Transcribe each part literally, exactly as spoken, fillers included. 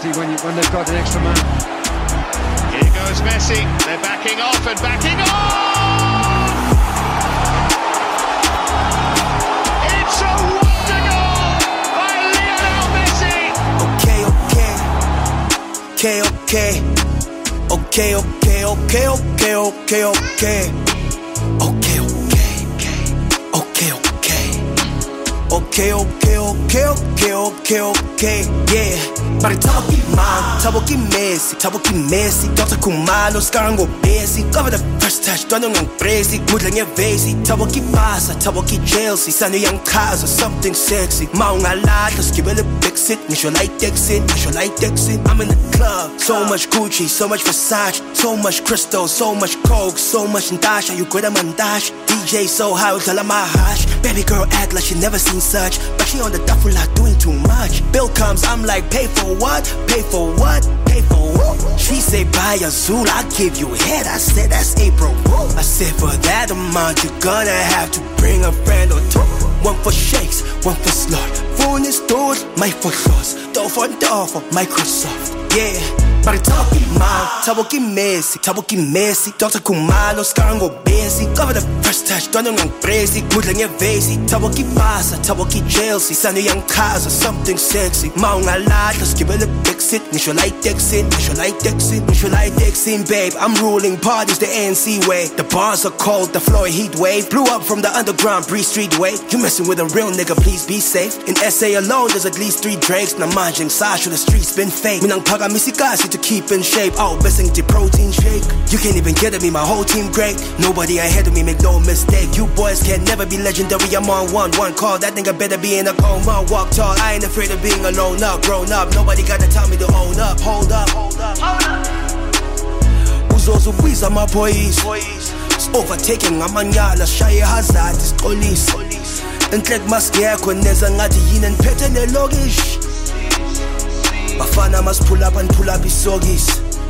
difficulty when you when they've got an extra man. Here goes Messi. They're backing off and backing off. It's a wonder goal by Lionel Messi. Okay, okay, okay, okay, okay, okay, okay, okay, okay, okay, okay, okay, okay. Okay, okay, okay, okay, okay, okay, yeah. But taboki man, taboki Messi, taboki Messi. Doctor Kumalo, Scarango Messi. Cover the first touch, don't know crazy. Mudlang your vasi, taboki Barca, taboki Chelsea. Sanu young cars or something sexy. Maunga lata, skibble a big sit. Nisho light exit, nisho light exit. I'm in the club, so much Gucci, so much Versace, so much crystal, so much coke, so much Ndasha. You good at Mandash, D J so high, tell her my hash. Baby girl act like she never seen such, but she on the duffel lot doing too much. Bill comes, I'm like, pay for what? Pay for what? Pay for what? She say, buy a Zool, I give you head. I said, that's April. I said, for that amount, you're gonna have to bring a friend or two. One for shakes, one for slot. Phone is stores, my for sauce. Door for door for Microsoft. Yeah. But taboki man, taboki Messi, taboki Messi. Doctor Kumalo, Scarango Messi. Cover the first touch, don't know crazy. Mudlang your vasi, taboki Barca, taboki Chelsea. Sanu young cars or something sexy. Maunga lata, skibble a big sit. Nisho light exit, nisho light exit, nisho light exit, babe. I'm ruling parties the A N C way. The bars are cold, the floor heat wave. Blew up from the underground, Bree Street way. You messing with a real nigga, please be safe. In S A alone, there's at least three drakes. Namajing Sasha, the streets been fake. Minang paga misikasi to keep in shape. Oh, missing the protein shake. You can't even get at me, my whole team great. Nobody ahead of me, make no mistake. You boys can never be legendary. I'm on one, one call. That nigga better be in a coma. Walk tall, I ain't afraid of being alone up. Grown up, nobody gotta tell me to hold up. Hold up, hold up, hold up. Uzozo Buiza, my boys. It's overtaking, amanyala, Shaya Hazard, this police. Entlek mask yakho neza ngathi yini niphethe nelokish. Bafana must pull up and pull up his soggies.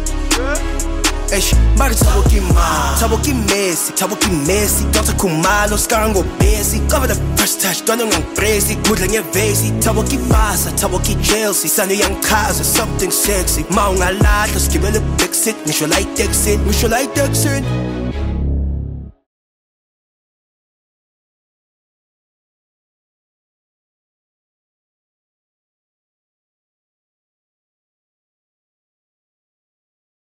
Eish, mari taboki man, taboki Messi, taboki Messi. Doctor Kumalo, Scarango Messi. Cover the first touch, don't know crazy. Mudlang your vasi, taboki Barca, taboki Chelsea. Sanu young cars or something sexy. Maunga lata, skibble a big sit. Nisho light exit, nisho light exit.